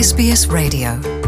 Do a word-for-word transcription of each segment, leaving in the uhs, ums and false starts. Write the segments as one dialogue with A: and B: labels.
A: S B S Radio.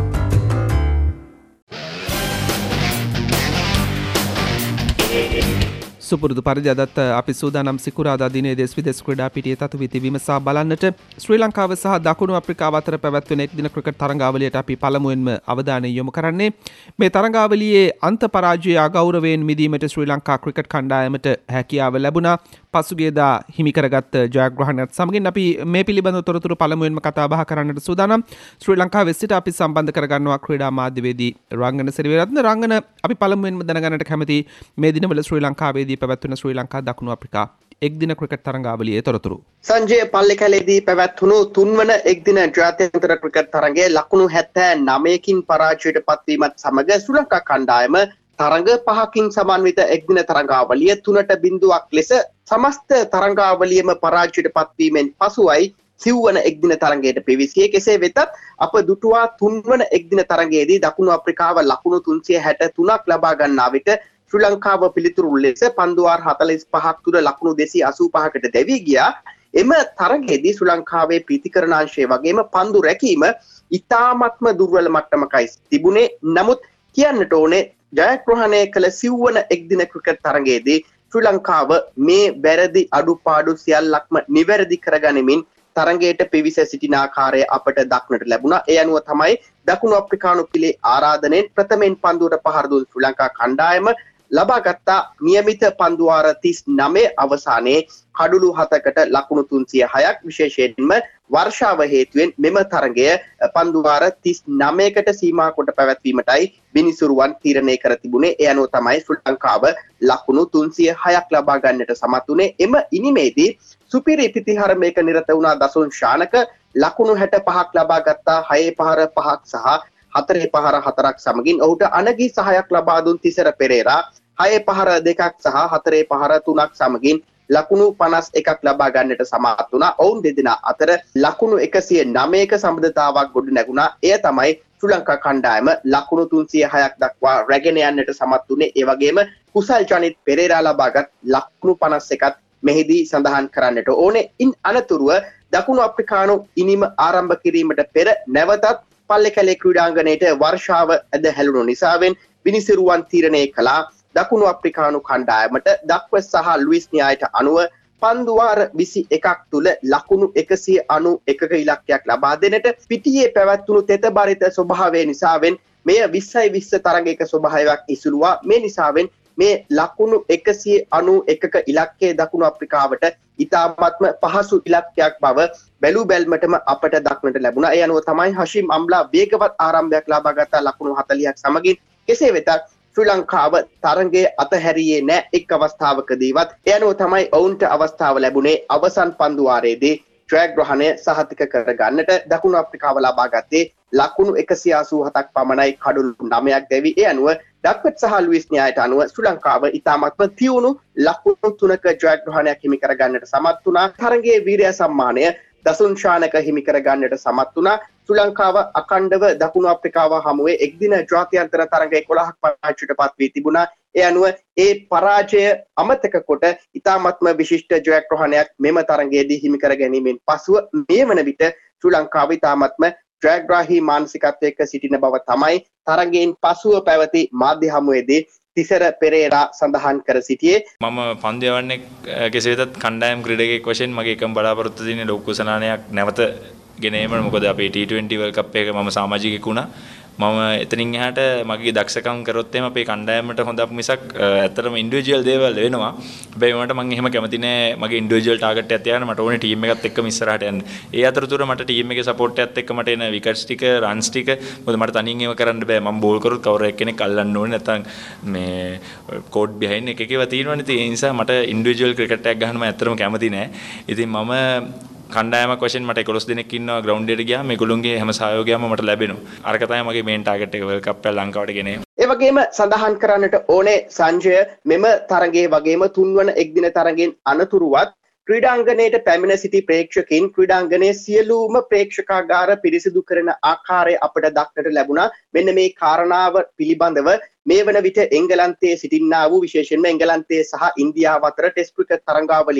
B: සුපුරුදු පරිදි අදත් අපි සූදානම් සිකුරාදා දිනේ දෙස් විදෙස් ක්‍රීඩා පිටියේ තතු වී තිබීම සහ බලන්නට ශ්‍රී ලංකාව සහ දකුණු අප්‍රිකාව අතර පැවැත්වෙන එක් දින ක්‍රිකට් තරඟාවලියට අපි පළමුවෙන්ම අවධානය යොමු කරන්නේ මේ තරඟාවලියේ අන්ත පරාජය අගෞරවයෙන් මිදීමට ශ්‍රී ලංකා ක්‍රිකට් කණ්ඩායමට හැකියාව ලැබුණා. පසුගියදා හිමි කරගත් ජයග්‍රහණයත් සමගින් අපි මේ පිළිබඳව තොරතුරු පළමුවෙන්ම කතා බහ කරන්නට සූදානම්. ශ්‍රී ලංකාවේ සිට අපි සම්බන්ධ කරගන්නවා ක්‍රීඩා මාධ්‍යවේදී රංගන සිරිවේරත්න. රංගන, අපි පළමුවෙන්ම දැනගන්නට කැමති මේ දිනවල ශ්‍රී ලංකාවේදී පැවැත්වෙන ශ්‍රී ලංකා දකුණු අප්‍රිකා එක්දින ක්‍රිකට් තරඟාවලියේ තොරතුරු.
C: සංජය, පල්ලේකැලේදී පැවැත්වුණු තුන්වන එක්දින ජාත්‍යන්තර ක්‍රිකට් තරඟයේ ලකුණු හැත්තෑ නවයකින් පරාජයට පත්වීමත් සමග ශ්‍රී ලංකා කණ්ඩායම තරඟ පහකින් සමන්විත එක්දින තරඟාවලිය තුනට බිඳුවක් ලෙස සමස්ත තරඟාවලියම පරාජයට පත්වීමෙන් පසුවයි සිව්වන එක්දින තරඟයට පිවිසියේ. කෙසේ වෙතත් අප දුටුවා තුන්වන එක්දින තරඟයේදී දකුණු අප්‍රිකාව ලකුණු තුන්සිය හැට තුනක් ලබා ගන්නා විට ශ්‍රී ලංකාව පිළිතුරු ලෙස පන්දුවාර හතළිස් පහක් තුර ලකුණු දෙසිය අසූ පහකට දැවී ගියා. එම තරඟයේදී ශ්‍රී ලංකාවේ ප්‍රීතිකරණ අංශය වගේම පන්දු රැකීම ඉතාමත්ම දුර්වල මට්ටමකයි තිබුණේ. නමුත් කියන්නට ඕනේ ජයග්‍රහණය කළ සිව්වන එක්දින ක්‍රිකට් තරඟයේදී ශ්‍රී ලංකාව මේ වැරදි අඩුපාඩු සියල්ලක්ම නිවැරදි කරගනිමින් තරඟයට පිවිස සිටින ආකාරය අපට දක්නට ලැබුණා. ඒ අනුව තමයි දකුණු අප්‍රිකානු පිලේ ආරාධනයෙන් ප්‍රථමයෙන් පන්දුවට පහර දුන් ශ්‍රී ලංකා කණ්ඩායම ලබාගත් නියමිත පන්දුවාර තිස් නවය අවසානයේ කඩුළු හතකට ලකුණු තුන්සිය හයක්, විශේෂයෙන්ම වර්ෂාව හේතුවෙන් මෙම තරඟය පන්දුවාර තිස් නවයකට සීමා කොට පැවැත්වීමටයි විනිසුරුවන් තීරණය කර තිබුණේ. ඒ අනුව තමයි ශ්‍රී ලංකාව ලකුණු තුන්සිය හයක් ලබා ගන්නට සමත් වුණේ. එම ඉනිමේදී සුපිරි පිතිහරමයක නිරත වුණා දසුන් ශානක ලකුණු හැට පහක් ලබා ගත්තා. හයේ පහර පහක් සහ හතරේ පහර හතරක් සමගින් ඔහුට අනගී සහයක් ලබා දුන් තිසර පෙරේරා හයේ පහර දෙකක් සහ හතරේ පහර තුනක් සමගින් ලකුණු පනස් එකක් ලබා ගන්නට සමත් වුණා. ඔවුන් දෙදෙනා අතර ලකුණු එකසිය නවයක සම්බන්ධතාවක් ගොඩ නැගුණා. එය තමයි ශ්‍රී ලංකා කණ්ඩායම ලකුණු තුන්සිය හයක් දක්වා රැගෙන යන්නට සමත් වුණේ. ඒ වගේම කුසල් ජනිත් පෙරේරා ලබාගත් ලකුණු පනස් එකත් මෙහිදී සඳහන් කරන්නට ඕනේ. ඉන් අනතුරුව දකුණු අප්‍රිකානු ඉනිම ආරම්භ කිරීමට පෙර නැවතත් පල්ලේකැලේ ක්‍රීඩාංගණයට වර්ෂාව ඇද හැලුණු නිසාවෙන් විනිසුරුවන් තීරණය කළා දකුණු අප්‍රිකානු කණ්ඩායමට දක්වස් සහ ලුයිස් න්‍යායට අනුව පන්දුවාර විසි එකක් තුල ලකුණු එකසිය අනූ එකක ඉලක්කයක් ලබා දෙනට පිටියේ පැවැත්වුණු තෙතබරිත ස්වභාවය නිසාවෙන් මෙය විස්සයි විස්ස තරඟයක ස්වභාවයක් ඉසුරුවා. මේ නිසාවෙන් මේ ලකුණු එකසිය අනූ එකක ඉලක්කයේ දකුණු අප්‍රිකාවට ඉතාමත්ම පහසු ඉලක්කයක් බව බැලූ බැල්මටම අපට දක්නට ලැබුණා. ඒ අනුව තමයි හෂිම් අම්ලා වේගවත් ආරම්භයක් ලබා ගත්ත ලකුණු හතළිහක් සමගින්. කෙසේ වෙතත් ශ්‍රී ලංකාව තරඟයේ අතහැරියේ නැහැ එක් අවස්ථාවකදීවත්. ඒ අනුව තමයි ඔවුන්ට අවස්ථාව ලැබුණේ අවසන් පන්දුවාරයේදී ජයග්‍රහණය සහතික කර ගන්නට. දකුණු අප්‍රිකාව ලබා ගත්තේ ලකුණු එකසිය අසූ හතක් පමණයි, කඩුළු නවයක් දැවි. ඒ අනුව ඩක්වට් සහ ලුයිස් න්‍යායට අනුව ශ්‍රී ලංකාව ඉතාමත්ම තියුණු ලකුණු තුනක ජයග්‍රහණයක් හිමි කර ගන්නට සමත් වුණා. තරඟයේ වීරය සම්මානය දසුන් ශානක හිමි කර ගන්නට සමත් වුණා. ශ්‍රී ලංකාව අඛණ්ඩව දකුණු අප්‍රිකාව හමුවේ එක්දින ජාත්‍යන්තර තරඟ එකොළහක් පරාජයට පත් වී තිබුණා. ඒ අනුව ඒ පරාජය අමතක කොට ඉතාමත්ම විශිෂ්ට ජයග්‍රහණයක් මෙම තරඟයේදී හිමි කර ගැනීමෙන් පසුව මේ වන විට ශ්‍රී ලංකාව ඉතාමත්ම ජයග්‍රාහී මානසිකත්වයක සිටින බව තමයි තරඟයෙන් පසුව පැවති මාධ්‍ය හමුවේදී තිසර පෙරේරා සඳහන් කර සිටියේ.
D: මම පන්දු යවන්නේ කෙසේ වෙතත් කණ්ඩායම් ක්‍රීඩකයෙක් වශයෙන් මගේ එකම බලාපොරොත්තු තියෙන්නේ ලොකු සනානයක් නැවත ගෙන ඒම. මොකද අපේ ටී ට්වෙන්ටි වර්ල්ඩ් කප් එක මම සමාජිකයෙක් වුණා. මම එතනින් එහාට මගේ දක්ෂකම් කරොත් එම අපේ කණ්ඩායමට හොඳක් මිසක් ඇත්තටම ඉන්ඩිවිජුවල් දේවල් වෙනවා. හැබැයි මට මම එහෙම කැමති නෑ මගේ ඉන්ඩිවිජුවල් ටාගට් එකක් තියාගෙන මට ඕනේ ටීම් එකත් එක්කම ඉස්සරහට යන්න. ඒ අතරතුර මට ටීම් එකේ සපෝට් එකත් එක්ක මට එන විකට්ස් ටික, රන්ස් ටික මොකද මට තනියෙන් ඒව කරන්න බෑ. මම බෝල් කරොත් කවුරු එක්කෙනෙක් අල්ලන්න ඕනේ. නැත්නම් මේ කෝඩ් බිහයින්ඩ් එක එකේව තියෙනවනේ. ඒ නිසා මට ඉන්ඩිවිජුවල් ක්‍රිකට් එකක් ගන්න මම ඇත්තටම කැමති නෑ. ඉතින් මම කණ්ඩායමක් වශයෙන් මට එකොළොස් දෙනෙක් ඉන්නවා ග්‍රවුන්ඩ් එකට ගියාම මේගොල්ලෝගේ හැම සහයෝගයක්ම මට ලැබෙනවා. අරක තමයි මගේ මේන් ටාගට් එක වර්ල්ඩ් කප් එක ලංකාවට ගෙන ඒම.
C: ඒ වගේම සඳහන් කරන්නට ඕනේ සංජය, මෙම තරඟයේ වගේම තුන්වන එක්දින තරඟෙන් අනතුරුවත් ක්‍රීඩාංගණයට පැමිණ සිටි ප්‍රේක්ෂකයින් ක්‍රීඩාංගණයේ සියලුම ප්‍රේක්ෂකාගාර පිරිසිදු කරන ආකාරය අපට දක්නට ලැබුණා. මෙන්න මේ කාරණාව පිළිබඳව මේ වන විට එංගලන්තයේ සිටින්නා වූ විශේෂයෙන්ම එංගලන්තයේ සහ ඉන්දියාව අතර ටෙස්ට් ක්‍රිකට් තරඟාවලියේ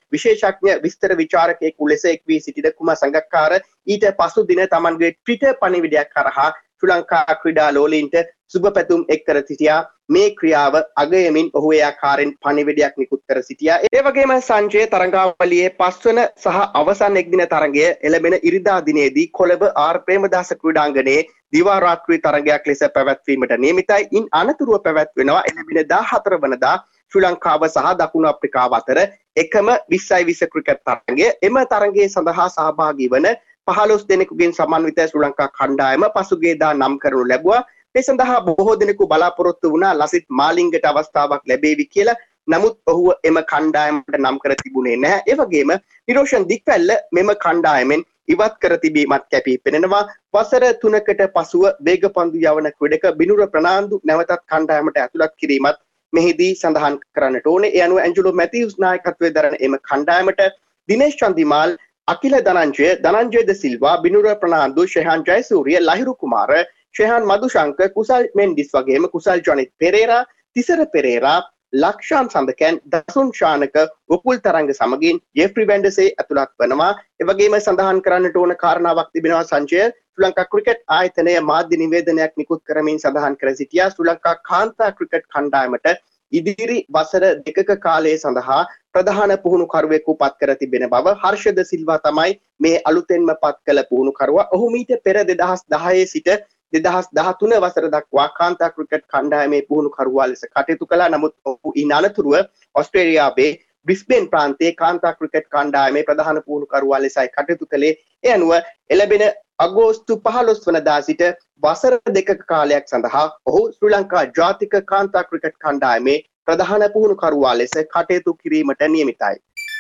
C: විශේෂඥ විස්තර විචාරකයෙකු ලෙස එක් වී සිටින කුමා සංගක්කාර ඊට පසු දින තමන්ගේ ට්විටර් පණිවිඩයක් කරහා ශ්‍රී ලංකා ක්‍රීඩා ලෝලීන්ට සුබ පැතුම් එක් කර සිටියා. මේ ක්‍රියාව අගයමින් ඔහු ඒ ආකාරයෙන් පණිවිඩයක් නිකුත් කර සිටියා. ඒ වගේම සංජය තරඟාවලියේ පස්වන සහ අවසන් එක්දින තරඟය එළඹෙන ඉරිදා දිනේදී කොළඹ ආර් ප්‍රේමදාස ක්‍රීඩාංගණයේ දිවා රාත්‍රී තරඟයක් ලෙස පැවැත්වීමට නියමිතයි. ඉන් අනතුරුව පැවැත්වෙනවා එළඹෙන දාහතර වනදා ශ්‍රී ලංකාව සහ දකුණු අප්‍රිකාව අතර එකම විස්සයි විස්ස ක්‍රිකට් තරඟය. එම තරඟයේ සඳහා සහභාගී වන පහළොස් දෙනෙකුගෙන් සමන්විත ශ්‍රී ලංකා කණ්ඩායම පසුගියදා නම් කරනු ලැබුවා. ඒ සඳහා බොහෝ දෙනෙකු බලාපොරොත්තු වුණා ලසිත් මාලිංගට අවස්ථාවක් ලැබේවි කියලා. නමුත් ඔහුව එම කණ්ඩායමට නම් කර තිබුණේ නැහැ. ඒ වගේම නිරෝෂන් දික්වැල්ල මෙම කණ්ඩායමෙන් ඉවත් කර තිබීමත් කැපී පෙනෙනවා. වසර තුනකට පසුව වේගපන්දු යවන ක්‍රීඩක බිනුර ප්‍රනාන්දු නැවතත් කණ්ඩායමට ඇතුළත් කිරීමත් මෙහිදී සඳහන් කරන්නට ඕනේ. ඒ අනුව ඇන්ජලෝ මැතිව්ස් නායකත්වයේ දරන එම කණ්ඩායමට දිනේෂ් චන්දිමාල්, අකිල ධනංජය, ධනංජය ද සිල්වා, බිනුර ප්‍රනාන්දු, ශෙහාන් ජයසූරිය, ලහිරු කුමාර, ශෙහාන් මදුශංක, කුසල් මෙන්ඩිස් වගේම කුසල් ජොනිත් පෙරේරා, තිසර පෙරේරා, ලක්ෂාන් සඳකැන්, දසුන් ශානක, උපුල් තරංග සමගින් ජෙෆ්රි වැන්ඩසේ ඇතුළත් වනවා. ඒ වගේම සඳහන් කරන්නට ඕන කාරණාවක් තිබෙනවා සංජය. ශ්‍රී ලංකා ක්‍රිකට් ආයතනය මාධ්‍ය නිවේදනයක් නිකුත් කරමින් සඳහන් කර සිටියා ශ්‍රී ලංකා කාන්තා ක්‍රිකට් කණ්ඩායමට ඉදිරි වසර දෙකක කාලය සඳහා ප්‍රධාන පුහුණුකරුවෙකු පත් කර තිබෙන බව. හර්ෂද සිල්වා තමයි මේ අලුතෙන්ම පත් කළ පුහුණුකරුවා. ඔහු මීට පෙර දෙදහස් දහයේ සිට දෙදහස් දහතුන වසර දක්වා කාන්තා ක්‍රිකට් කණ්ඩායමේ පුහුණුකරුවා ලෙස කටයුතු කළා. නමුත් ඔහු ඉන් අනතුරුව ඕස්ට්‍රේලියාවේ බ්‍රිස්බේන් ප්‍රාන්තයේ කාන්තා ක්‍රිකට් කණ්ඩායමේ ප්‍රධාන පුහුණුකරුවා ලෙසයි කටයුතු කළේ. ඒ අනුව එළඹෙන අගෝස්තු පහළොස් වනදා සිට වසර දෙකක කාලයක් සඳහා ඔහු ශ්‍රී ලංකා ජාතික කාන්තා ක්‍රිකට් කණ්ඩායමේ ප්‍රධාන පුහුණුකරුවා ලෙස කටයුතු කිරීමට නියමිතයි.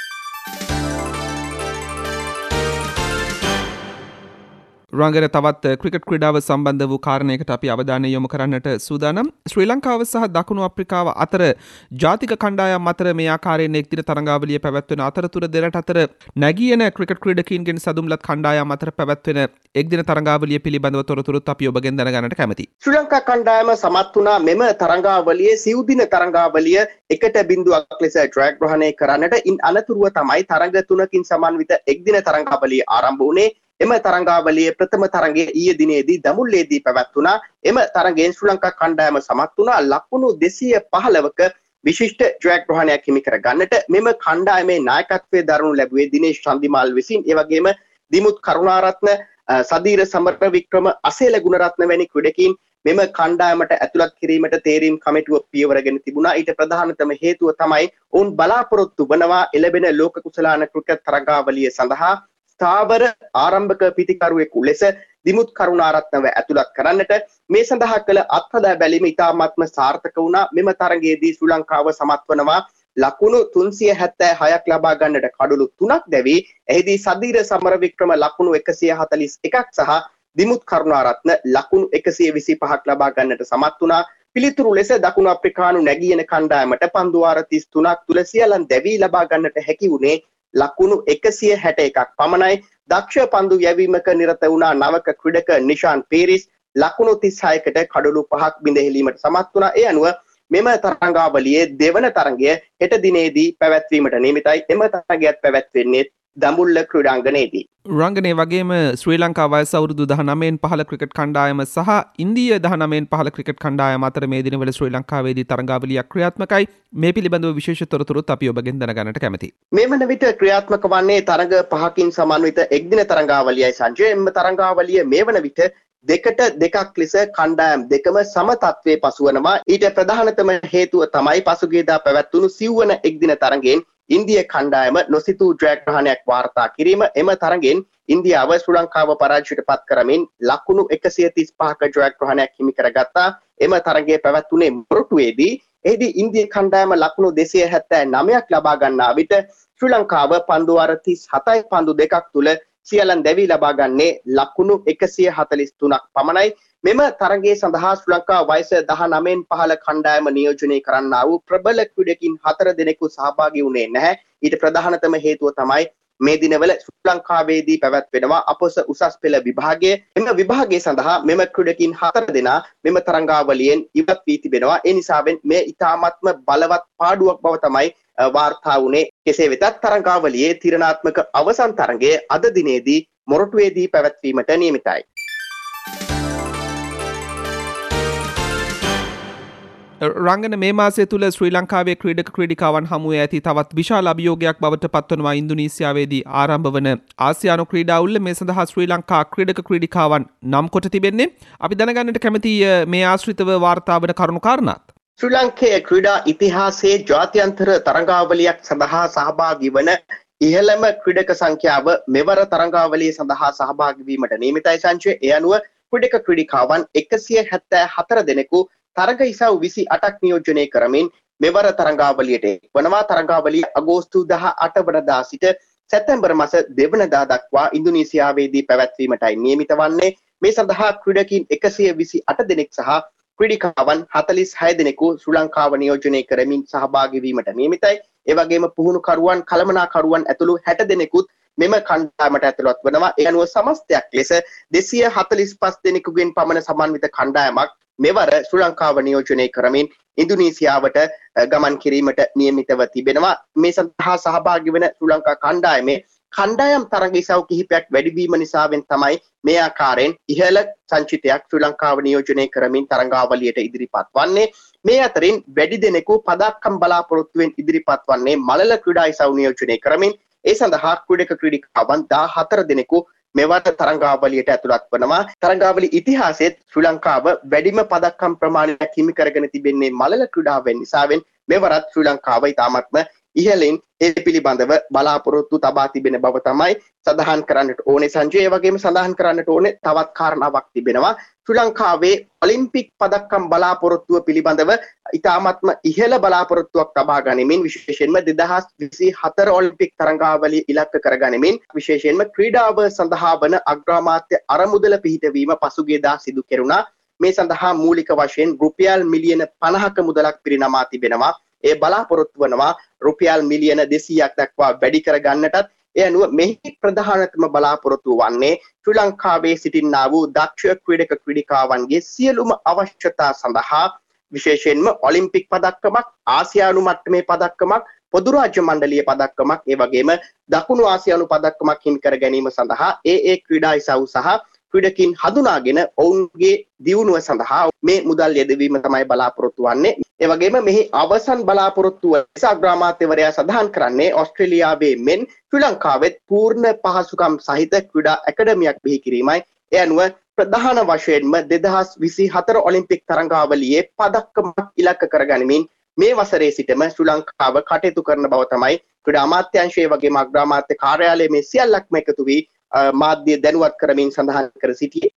B: රංගන තවත් ක්‍රිකට් ක්‍රීඩාව සම්බන්ධ වූ කාරණයකට අපි අවධානය යොමු කරන්නට සූදානම්. ශ්‍රී ලංකාව සහ දකුණු අප්‍රිකාව අතර ජාතික කණ්ඩායම් අතර මේ ආකාරයෙන් එක්දින තරඟාවලිය පැවැත්වෙන අතරතුර දෙරට අතර නැගී එන ක්‍රිකට් ක්‍රීඩකීන්ගෙන් සදුම්ලත් කණ්ඩායම් අතර පැවැත්වෙන එක්දින තරඟාවලිය පිළිබඳව තොරතුරුත් අපි ඔබගෙන් දැනගන්නට කැමැතියි.
C: ශ්‍රී ලංකා කණ්ඩායම සමත් වුණා මෙම තරඟාවලියේ සිව් දින තරඟාවලිය එකට බිඳුවක් ලෙස ජයග්‍රහණය කරන්නට. ඉන් අනතුරුව තමයි තරඟ තුනකින් සමන්විත එක්දින තරඟාවලිය ආරම්භ වුණේ. එම තරඟාවලියේ ප්‍රථම තරඟය ඊයේ දිනේදී දඹුල්ලේදී පැවැත්වුණා. එම තරඟයෙන් ශ්‍රී ලංකා කණ්ඩායම සමත් වුණා ලකුණු දෙසිය පහළවක විශිෂ්ට ජයග්‍රහණයක් හිමි කර ගන්නට. මෙම කණ්ඩායමේ නායකත්වයේ දරනු ලැබුවේ දිනේෂ් චන්දිමාල් විසින්. ඒ වගේම දිමුත් කරුණාරත්න, සදීර සමරවික්‍රම, අසේල ගුණරත්න වැනි ක්‍රීඩකීන් මෙම කණ්ඩායමට ඇතුළත් කිරීමට තේරීම් කමිටුව පියවරගෙන තිබුණා. ඊට ප්‍රධානතම හේතුව තමයි ඔවුන් බලාපොරොත්තු වනවා එළඹෙන ලෝක කුසලාන ක්‍රිකට් තරඟාවලිය සඳහා ස්ථාවර ආරම්භක පිතිකරුවෙකු ලෙස දිමුත් කරුණාරත්නව ඇතුළත් කරන්නට. මේ සඳහා කළ අත්හදා බැලීම ඉතාමත්ම සාර්ථක වුණා. මෙම තරගයේදී ශ්‍රී ලංකාව සමත් වනවා ලකුණු තුන්සිය හැත්තෑ හයක් ලබා ගන්නට කඩුළු තුනක් දැවී එහිදී සදීර සමරවික්‍රම ලකුණු එකසිය හතළිස් එකක් සහ දිමුත් කරුණාරත්න ලකුණු එකසිය විසිපහක් ලබා ගන්නට සමත් වුණා. පිළිතුරු ලෙස දකුණු අප්‍රිකානු නැගී එන කණ්ඩායමට පන්දු වාර තිස් තුනක් තුල සියලන් දැවී ලබා ගන්නට හැකි වුණේ ලකුණු එකසිය හැට එකක් පමණයි. දක්ෂ පන්දු යැවීමක නිරත වුණා නවක ක්‍රීඩක නිෂාන් පීරිස් ලකුණු තිස් හයකට කඩලු පහක් බිඳහෙලීමට සමත් වුණා. ඒ අනුව මෙම තරඟාවලියේ දෙවන තරඟය හෙට දිනේදී පැවැත්වීමට නියමිතයි. එම තරඟයත් පැවැත්වෙන්නේ දඹුල්ල ක්‍රීඩාංගණයේදී.
B: රංගනයේ වගේම ශ්‍රී ලංකා වයස අවුරුදු දහනවයෙන් පහළ ක්‍රිකට් කණ්ඩායම සහ ඉන්දීය දහනවයෙන් පහළ ක්‍රිකට් කණ්ඩායම අතර මේ දිනවල ශ්‍රී ලංකාවේදී තරඟාවලියක් ක්‍රියාත්මකයි. මේ පිළිබඳව විශේෂ තොරතුරුත් අපි ඔබගෙන් දැනගන්නට කැමැතියි.
C: මේ වන විට ක්‍රියාත්මක වන්නේ තරඟ පහකින් සමන්විත එක්දින තරඟාවලියයි සංජය. එම තරඟාවලිය මේ වන විට දෙකට දෙකක් ලෙස කණ්ඩායම් දෙකම සම තත්ත්වයේ පසුවනවා. ඊට ප්‍රධානතම හේතුව තමයි පසුගියදා පැවැත්වුණු සිව්වන එක්දින තරඟයෙන් ඉන්දිය කණ්ඩායම නොසිතූ ජයග්‍රහණයක් වාර්තා කිරීම. එම තරගෙන් ඉන්දියාව ශ්‍රී ලංකාව පරාජයට පත් කරමින් ලකුණු එකසිය තිස් පහක ජයග්‍රහණයක් හිමි කරගත්තා. එම තරගය පැවැත්වුණේ මොරටුවේදී. එහිදී ඉන්දිය කණ්ඩායම ලකුණු දෙසිය හැත්තෑ නවයක් ලබා ගන්නා විට ශ්‍රී ලංකාව පන්දු වාර තිස් හතයි පන්දු දෙකක් තුල සියලන් දැවී ලබා ගන්නේ ලකුණු එකසිය හතළිස් තුනක් පමණයි. මෙම තරගයේ සඳහා ශ්‍රී ලංකා වයස දහනවයෙන් පහළ කණ්ඩායම නියෝජනය කරන්නා වූ ප්‍රබල ක්‍රීඩකින් හතර දෙනෙකු සහභාගී වුණේ නැහැ. ඊට ප්‍රධානතම හේතුව තමයි මේ දිනවල ශ්‍රී ලංකාවේදී පැවැත්වෙනවා අපොස උසස් පෙළ විභාගය. එම විභාගය සඳහා මෙම ක්‍රීඩකින් හතර දෙනා මෙම තරඟාවලියෙන් ඉවත් වී තිබෙනවා. ඒ නිසාවෙන් මේ ඉතාමත්ම බලවත් පාඩුවක් බව තමයි වාර්තා වුණේ. කෙසේ වෙතත් තරඟාවලියේ තීරණාත්මක අවසන් තරඟය අද දිනේදී මොරටුවේදී පැවැත්වීමට නියමිතයි.
B: රංගන මේ මාසය තුළ ශ්‍රී ලංකාවේ ක්‍රීඩක ක්‍රීඩිකාවන් හමුවේ ඇති තවත් විශාල අභියෝගයක් බවට පත්වනවා ඉන්දුනීසියාවේදී ආරම්භ වන ආසියානු ක්‍රීඩා උල්ල මේ සඳහා ශ්‍රී ලංකා ක්‍රීඩක ක්‍රීඩිකාවන් නම් කොට තිබෙන්නේ. අපි දැනගන්නට කැමති මේ ආශ්‍රිතව වාර්තා වන කරුණු කාරණාත්.
C: ශ්‍රී ලංකේ ක්‍රීඩා ඉතිහාසයේ ජාත්‍යන්තර තරඟාවලියක් සඳහා සහභාගී වන ඉහළම ක්‍රීඩක සංඛ්‍යාව මෙවර තරඟාවලිය සඳහා සහභාගී වීමට නියමිතයි සංචය. ඒ අනුව ක්‍රීඩක ක්‍රීඩිකාවන් එකසිය හැත්තෑ හතර දෙනෙකු තරඟ ඉසව් විසි අටක් නියෝජනය කරමින් මෙවර තරඟාවලියට වනවා. තරඟාවලිය අගෝස්තු දහ අට වනදා සිට සැප්තැම්බර් මාස දෙවනදා දක්වා ඉන්දුනීසියාවේදී පැවැත්වීමටයි නියමිත වන්නේ. මේ සඳහා ක්‍රීඩකින් එකසිය විසි අට දෙනෙක් සහ ක්‍රීඩිකාවන් හතළිස් හය දෙනෙකු ශ්‍රී ලංකාව නියෝජනය කරමින් සහභාගී වීමට නියමිතයි. ඒ වගේම පුහුණුකරුවන් කළමනාකරුවන් ඇතුළු හැට දෙනෙකුත් මෙම කණ්ඩායමට ඇතුළත් වනවා. ඒ අනුව සමස්තයක් ලෙස දෙසිය හතළිස් පහ දෙනෙකුගෙන් පමණ සමන්විත කණ්ඩායමක් මෙවර ශ්‍රී ලංකාව නියෝජනය කරමින් ඉන්දුනීසියාවට ගමන් කිරීමට නියමිතව තිබෙනවා. මේ සඳහා සහභාගී වන ශ්‍රී ලංකා කණ්ඩායමේ කණ්ඩායම් තරඟ ඉසව් කිහිපයක් වැඩිවීම නිසාවෙන් තමයි මේ ආකාරයෙන් ඉහළ සංචිතයක් ශ්‍රී ලංකාව නියෝජනය කරමින් තරඟාවලියට ඉදිරිපත් වන්නේ. මේ අතරින් වැඩි දෙනෙකු පදක්කම් බලාපොරොත්තුවෙන් ඉදිරිපත් වන්නේ මලල ක්‍රීඩා ඉසව් නියෝජනය කරමින් ඒ සඳහා ක්‍රීඩක ක්‍රීඩිකාවන් දාහතර දෙනෙකු මෙවර තරඟාවලියට ඇතුළත් වනවා. තරඟාවලි ඉතිහාසයේත් ශ්‍රී ලංකාව වැඩිම පදක්කම් ප්‍රමාණයක් හිමි කරගෙන තිබෙන්නේ මලල ක්‍රීඩාවෙන් නිසාවෙන් මෙවරත් ශ්‍රී ලංකාව ඉතාමත්ම ඉහළින් ඒ පිළිබඳව බලාපොරොත්තු තබා තිබෙන බව තමයි සඳහන් කරන්නට ඕනේ සංජය. ඒ වගේම සඳහන් කරන්නට ඕනේ තවත් කාරණාවක් තිබෙනවා. ශ්‍රී ලංකාවේ ඔලිම්පික් පදක්කම් බලාපොරොත්තුව පිළිබඳව ඉතාමත්ම ඉහළ බලාපොරොත්තුවක් තබා ගනිමින් විශේෂයෙන්ම දෙදහස් විසි හතර ඔලිම්පික් තරඟාවලිය ඉලක්ක කර ගනිමින් විශේෂයෙන්ම ක්‍රීඩාව සඳහා වන අග්‍රාමාත්‍ය අරමුදල පිහිටවීම පසුගියදා සිදු කෙරුණා. මේ සඳහා මූලික වශයෙන් රුපියල් මිලියන පනහක මුදලක් පිරිනමා තිබෙනවා. ඒ බලාපොරොත්තු වනවා රුපියල් මිලියන දෙසීයක් දක්වා වැඩි කර ගන්නටත්. ඒ අනුව මෙහි ප්‍රධානතම බලාපොරොත්තුව වන්නේ ශ්‍රී ලංකාවේ සිටින්නා වූ දක්ෂ ක්‍රීඩක ක්‍රීඩිකාවන්ගේ සියලුම අවශ්‍යතා සඳහා විශේෂයෙන්ම ඔලිම්පික් පදක්කමක්, ආසියානු මට්ටමේ පදක්කමක්, පොදු රාජ්‍ය මණ්ඩලීය පදක්කමක්, ඒ වගේම දකුණු ආසියානු පදක්කමක් හිමි කර ගැනීම සඳහා ඒ ඒ ක්‍රීඩා ඉසව් සහ ක්‍රීඩකින් හඳුනාගෙන ඔවුන්ගේ දියුණුව සඳහා මේ මුදල් යෙදවීම තමයි බලාපොරොත්තු වන්නේ. ඒ වගේම මෙහි අවසන් බලාපොරොත්තුව ලෙස අග්‍රාමාත්‍යවරයා සඳහන් කරන්නේ ඕස්ට්‍රේලියාවේ මෙන් ශ්‍රී ලංකාවෙත් පූර්ණ පහසුකම් සහිත ක්‍රීඩා ඇකඩමියක් බිහි කිරීමයි. ඒ අනුව ප්‍රධාන වශයෙන්ම දෙදහස් විසි හතර ඔලිම්පික් තරඟාවලියේ පදක්කමක් ඉලක්ක කරගනිමින් මේ වසරේ සිටම ශ්‍රී ලංකාව කටයුතු කරන බව තමයි ක්‍රීඩා අමාත්‍යාංශයේ වගේම අග්‍රාමාත්‍ය කාර්යාලයේ මේ සියල්ලක්ම එකතු වී මාධ්‍ය දැනුවත් කරමින් සඳහන් කර සිටියේ.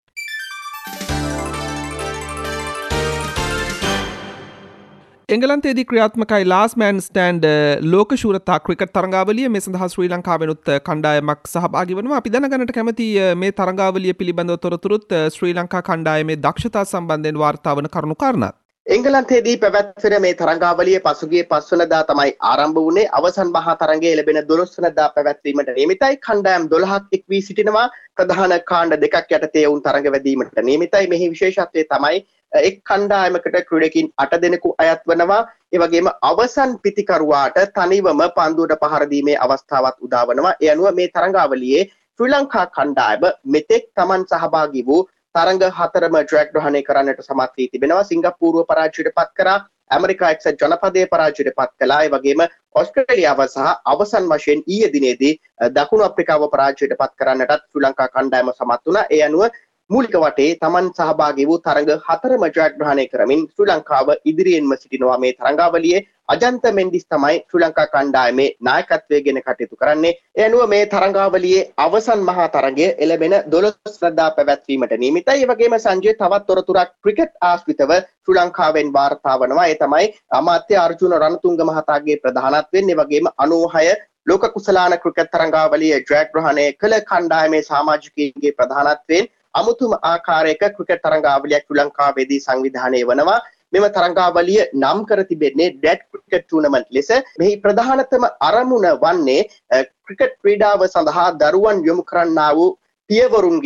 B: එංගලන්තයේදී ක්‍රියාත්මකයි ලාස්ට් මෑන් ස්ටෑන්ඩ් ලෝක ශූරතා ක්‍රිකට් තරඟාවලිය. මේ සඳහා ශ්‍රී ලංකාවෙනුත් කණ්ඩායමක් සහභාගී වෙනවා. අපි දැනගන්නට කැමති මේ තරඟාවලිය පිළිබඳව තොරතුරුත් ශ්‍රී ලංකා කණ්ඩායමේ දක්ෂතා සම්බන්ධයෙන් වාර්තා වන කරුණු කාරණා.
C: එංගලන්තයේදී පැවැත්වෙන මේ තරඟාවලිය පසුගිය පස් වනදා තමයි ආරම්භ වුණේ. අවසන් මහා තරඟය ලැබෙන දොළොස් වනදා පැවැත්වීමට නියමිතයි. කණ්ඩායම් දොළහක් එක් වී සිටිනවා. ප්‍රධාන කාණ්ඩ දෙකක් යටතේ වුන් තරඟ වැදීමට නියමිතයි. මෙහි විශේෂත්වය තමයි එක් කණ්ඩායමකට ක්‍රීඩකින් අට දෙනෙකු අයත් වනවා. ඒ වගේම අවසන් පිතිකරුවාට තනිවම පන්දුවට පහර දීමේ අවස්ථාවක් උදා වෙනවා. ඒ අනුව මේ තරඟාවලියේ ශ්‍රී ලංකා කණ්ඩායම මෙතෙක් Taman සහභාගී වූ තරඟ හතරම ජයග්‍රහණය කරන්නට සමත් වී තිබෙනවා. සිංගප්පූරුව පරාජයට පත් කරා, ඇමරිකා එක්සත් ජනපදයේ පරාජයට පත් කළා. ඒ වගේම ඕස්ට්‍රේලියාව සහ අවසන් වශයෙන් ඊයේ දිනේදී දකුණු අප්‍රිකාව පරාජයට පත් කරන්නටත් ශ්‍රී ලංකා කණ්ඩායම සමත් වුණා. ඒ අනුව මූලික වටේ Taman සහභාගී වූ තරඟ හතරම ජයග්‍රහණය කරමින් ශ්‍රී ලංකාව ඉදිරියෙන්ම සිටිනවා. මේ තරඟාවලියේ අජන්ත මෙන්ඩිස් තමයි ශ්‍රී ලංකා කණ්ඩායමේ නායකත්වයේ ගෙන කටයුතු කරන්නේ. ඒ අනුව මේ තරඟාවලියේ අවසන් මහා තරඟය එළඹෙන දොළොස් වනදා පැවැත්වීමට නියමිතයි. ඒ වගේම සංජය තවත් තොරතුරක් ක්‍රිකට් ආශ්‍රිතව ශ්‍රී ලංකාවෙන් වාර්තා වනවා. ඒ තමයි අමාත්‍ය අර්ජුන රණතුංග මහතාගේ ප්‍රධානත්වයෙන් ඒ වගේම අනූහය ලෝක කුසලාන ක්‍රිකට් තරඟාවලිය ජයග්‍රහණය කළ කණ්ඩායමේ සමාජිකයින්ගේ ප්‍රධානත්වයෙන් අමුතුම ආකාරයක ක්‍රිකට් තරඟාවලියක් ශ්‍රී ලංකාවේදී සංවිධානය වනවා. මෙම තරඟාවලිය නම් කර තිබෙන්නේ ඩෙඩ් ක්‍රිකට් ටූර්නමන්ට් ලෙස. මෙහි ප්‍රධානතම අරමුණ වන්නේ ක්‍රිකට් ක්‍රීඩාව සඳහා දරුවන් යොමු කරන්නා වූ පියවරුන්ගේ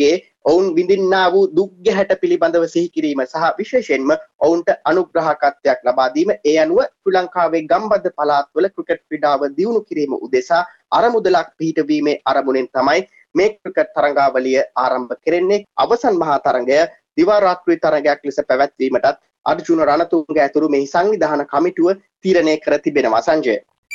C: ඔවුන් විඳින්නා වූ දුක් ගැහැට පිළිබඳව සිහි කිරීම සහ විශේෂයෙන්ම ඔවුන්ට අනුග්‍රහකත්වයක් ලබා දීම ඒ අනුව ශ්‍රී ලංකාවේ ගම්බද පළාත්වල ක්‍රිකට් ක්‍රීඩාව දියුණු කිරීම උදෙසා අරමුදලක් පිහිටවීමේ අරමුණෙන් තමයි මේ ක්‍රිකට් තරඟාවලිය ආරම්භ කෙරෙන්නේ. අවසන් මහා තරඟය දිවා රාත්‍රී තරඟයක් ලෙස පැවැත්වීමටත් අර්ජුන රණතුංග ඇතුළු මෙහි සංවිධාන කමිටුව තීරණය කර තිබෙනවා. සංජය.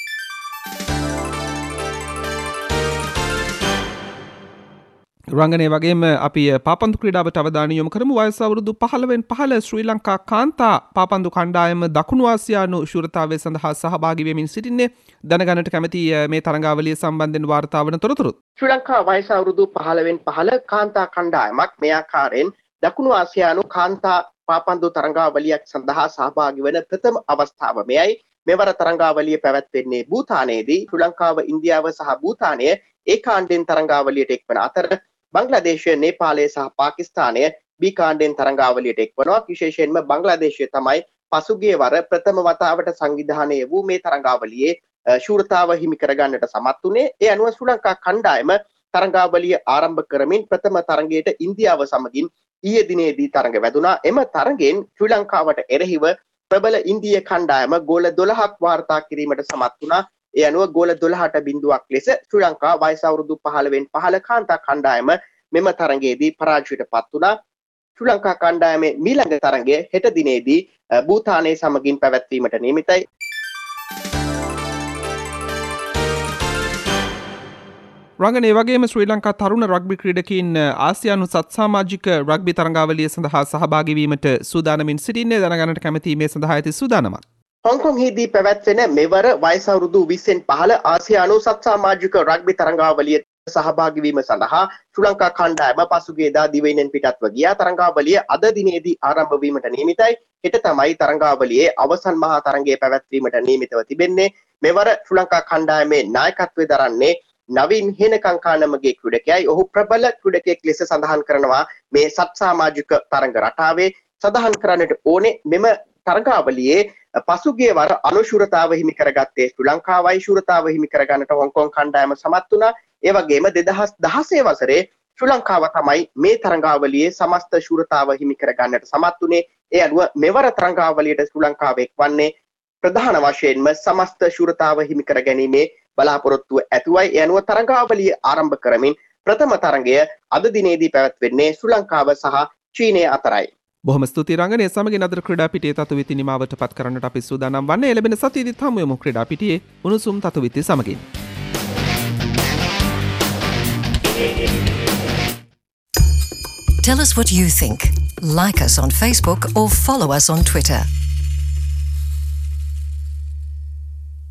B: රංගනය වගේම අපි පාපන්දු ක්‍රීඩාවට අවධානය යොමු කරමු. වයස අවුරුදු පහළවෙන් පහළ ශ්‍රී ලංකා කාන්තා පාපන්දු කණ්ඩායම දකුණු ආසියානු ශූරතාවය සඳහා සහභාගී වෙමින් සිටින්නේ. දැනගන්නට කැමති මේ තරඟාවලිය සම්බන්ධයෙන් වාර්තා වන තොරතුරු.
C: ශ්‍රී ලංකා වයස අවුරුදු පහළවෙන් පහළ කාන්තා කණ්ඩායමක් මේ ආකාරයෙන් දකුණු ආසියානු කාන්තා පාපන්දු තරඟාවලියක් සඳහා සහභාගී වන ප්‍රථම අවස්ථාව මෙයයි. මෙවර තරඟාවලිය පැවැත්වෙන්නේ භූතානයේදී. ශ්‍රී ලංකාව, ඉන්දියාව සහ භූතානය ඒකාණ්ඩෙන් තරඟාවලියට එක්වන අතර බංග්ලාදේශය, නේපාලය සහ පාකිස්තානය බී කාණ්ඩෙන් තරඟාවලියට එක්වනවා. විශේෂයෙන්ම බංග්ලාදේශය තමයි පසුගිය වර ප්‍රථම වතාවට සංවිධානය වූ මේ තරඟාවලියේ ශූරතාව හිමි කරගන්නට සමත් වුණේ. ඒ අනුව ශ්‍රී ලංකා කණ්ඩායම තරඟාවලිය ආරම්භ කරමින් ප්‍රථම තරඟයට ඉන්දියාව සමගින් ඊයේ දිනේදී තරඟ වැදුනා. එම තරඟෙන් ශ්‍රී ලංකාවට එරෙහිව ප්‍රබල ඉන්දීය කණ්ඩායම ගෝල දොළහක් වාර්තා කිරීමට සමත් වුණා. ඒ අනුව ගෝල දොළහට බිංදුවක් ලෙස ශ්‍රී ලංකා වයස අවුරුදු පහළවෙන් පහළ කාන්තා කණ්ඩායම මෙම තරඟයේදී පරාජයට පත් වුණා. ශ්‍රී ලංකා කණ්ඩායමේ මීළඟ තරඟය හෙට දිනේදී භූතානයේ සමගින් පැවැත්වීමට නියමිතයි.
B: රංගනය වගේම ශ්‍රී ලංකා තරුණ රග්බි ක්‍රීඩකයින් ආසියානු සත්සාමාජික රග්බි තරඟාවලිය සඳහා සහභාගී වීමට සූදානමින් සිටින්නේ. දැනගන්නට කැමති මේ සඳහා ඇති සූදානමක්.
C: හොංකොංහිදී පැවැත්වෙන මෙවර වයස අවුරුදු විස්සෙන් පහළ ආසියානු සත්සාමාජික රග්බි තරඟාවලියට සහභාගී වීම සඳහා ශ්‍රී ලංකා කණ්ඩායම පසුගියදා දිවයිනෙන් පිටත්ව ගියා. තරඟාවලිය අද දිනේදී ආරම්භ වීමට නියමිතයි. හෙට තමයි තරඟාවලියේ අවසන් මහා තරඟය පැවැත්වීමට නියමිතව තිබෙන්නේ. මෙවර ශ්‍රී ලංකා කණ්ඩායමේ නායකත්වය දරන්නේ නවීන් හේනකංකානමගේ ක්‍රීඩකයයි. ඔහු ප්‍රබල ක්‍රීඩකයෙක් ලෙස සඳහන් කරනවා මේ සත්සාමාජික තරඟ රටාවේ. සඳහන් කරන්නට ඕනේ මෙම තරඟාවලියේ පසුගිය වර අනුශූරතාව හිමි කරගත්තේ ශ්‍රී ලංකාවයි. ශූරතාව හිමි කරගන්නට හොංකොං කණ්ඩායම සමත් වුණා. ඒ වගේම දෙදහස් දහසේ වසරේ ශ්‍රී ලංකාව තමයි මේ තරඟාවලියේ සමස්ත ශූරතාව හිමි කරගන්නට සමත් වුණේ. ඒ අනුව මෙවර තරඟාවලියට ශ්‍රී ලංකාව එක්වන්නේ ප්‍රධාන වශයෙන්ම සමස්ත ශූරතාව හිමි කර ගැනීමේ බලාපොරොත්තුව ඇතුවයි. ඒ අනුව තරඟාවලිය ආරම්භ කරමින් ප්‍රථම තරඟය අද දිනේදී පැවැත්වෙන්නේ ශ්‍රී ලංකාව සහ චීනය අතරයි.
B: බොහොම ස්තුතියි රංගනය. සමගින් අද ක්‍රීඩා පිටියේ තතුවිති නිමාවට පත් කරන්නට අපි සූදානම් වන්නේ. ලැබෙන සතියේදීත් හමු වෙමු ක්‍රීඩා පිටියේ උණුසුම් තතුවිති සමගින්.
A: Tell us what you think. Like us on Facebook or follow us on Twitter.